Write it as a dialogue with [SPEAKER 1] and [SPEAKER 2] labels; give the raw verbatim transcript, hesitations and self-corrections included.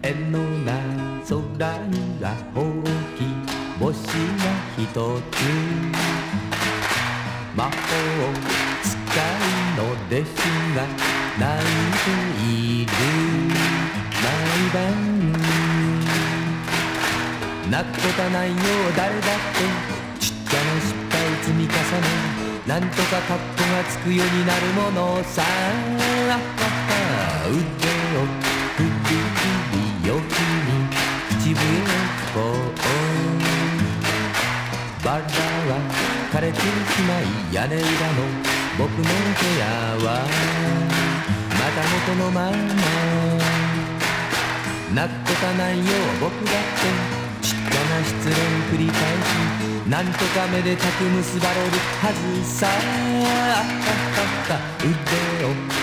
[SPEAKER 1] 縁のない空には大きい星が一つ魔法使いの弟子が泣いている毎晩泣くことないよ誰だってちっちゃな失敗積み重ねなんとかカッコがつくようになるものさ腕をくるくりよきに口笛を吹こうバラは枯れてしまい屋根裏の僕の部屋はまた元のまま泣くことないよ僕だってちっちゃな失恋繰り返しなんとかめでたく結ばれるはずさ腕を